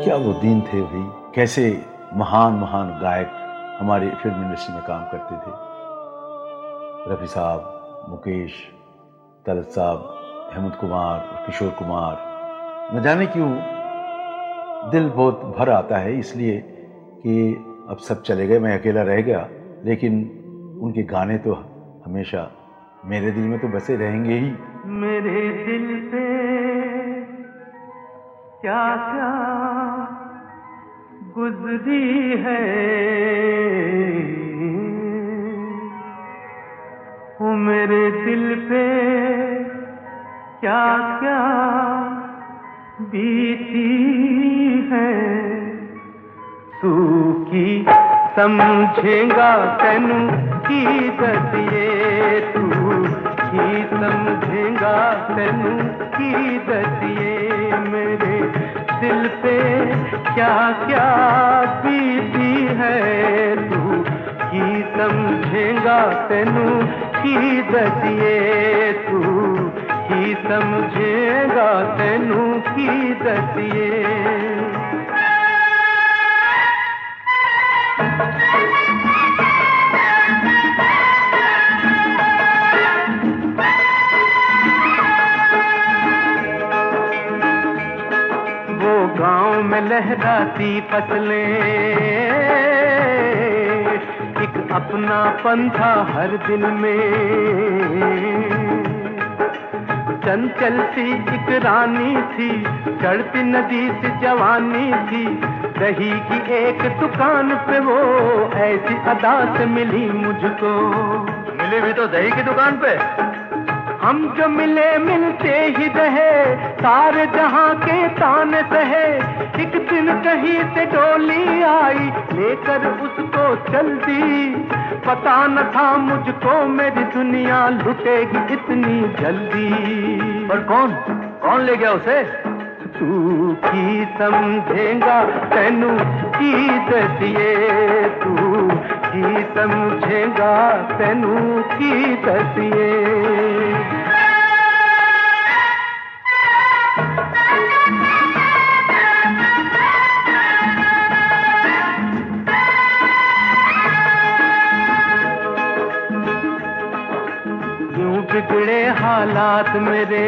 क्या वो दिन थे भाई, कैसे महान महान गायक हमारे फिल्म इंडस्ट्री में काम करते थे। रफ़ी साहब, मुकेश, तलत साहब, हेमंत कुमार, किशोर कुमार। न जाने क्यों दिल बहुत भर आता है, इसलिए कि अब सब चले गए, मैं अकेला रह गया, लेकिन उनके गाने तो हमेशा मेरे दिल में तो बसे रहेंगे ही। मेरे दिल पे क्या क्या गुजरी है, वो मेरे दिल पे क्या क्या बीती है। तू की समझेगा तेनू की दसिए, तू की समझेगा तेनू की दसिए। मेरे दिल पे क्या क्या बीती है, तू की समझेगा तेनू की दसिए, तू की समझेगा तेनू की दसिए। गांव में लहराती फसलें, एक अपना पंथा हर दिल में। चंचल सी एक रानी थी, चढ़ती नदी से जवानी थी। दही की एक दुकान पे वो ऐसी अदा से मिली मुझको। मिली भी तो दही की दुकान पे। हम जो मिले मिलते ही रहे, सारे जहां के ताने सहे। एक दिन कहीं से डोली आई, लेकर उसको चल दी। पता न था मुझको मेरी दुनिया लुटेगी इतनी जल्दी। पर कौन ले गया उसे? तू की समझेगा तेनू की दसिए, तू की समझेगा तेनू की दसिए। यूं बिगड़े हालात मेरे,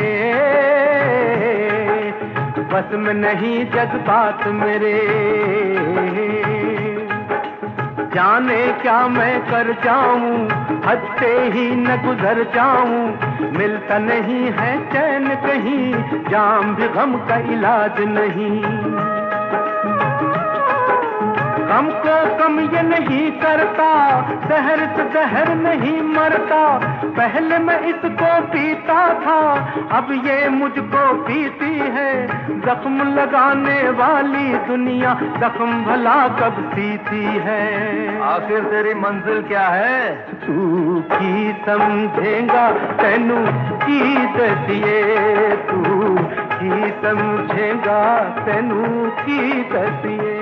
बस में नहीं जज्बात मेरे। जाने क्या मैं कर जाऊं, हद से ही न गुजर जाऊं। मिलता नहीं है चैन कहीं, जाम भी गम का इलाज नहीं। गम को कम ये नहीं करता, जहर से जहर नहीं मरता। पहले मैं इसको पीता था, अब ये मुझको पीती है। जख्म लगाने वाली दुनिया जख्म भला कब सीती है। आखिर तेरी मंजिल क्या है? तू की समझेगा तेनू की दसिए, तू की समझेगा तेनू की दसिए।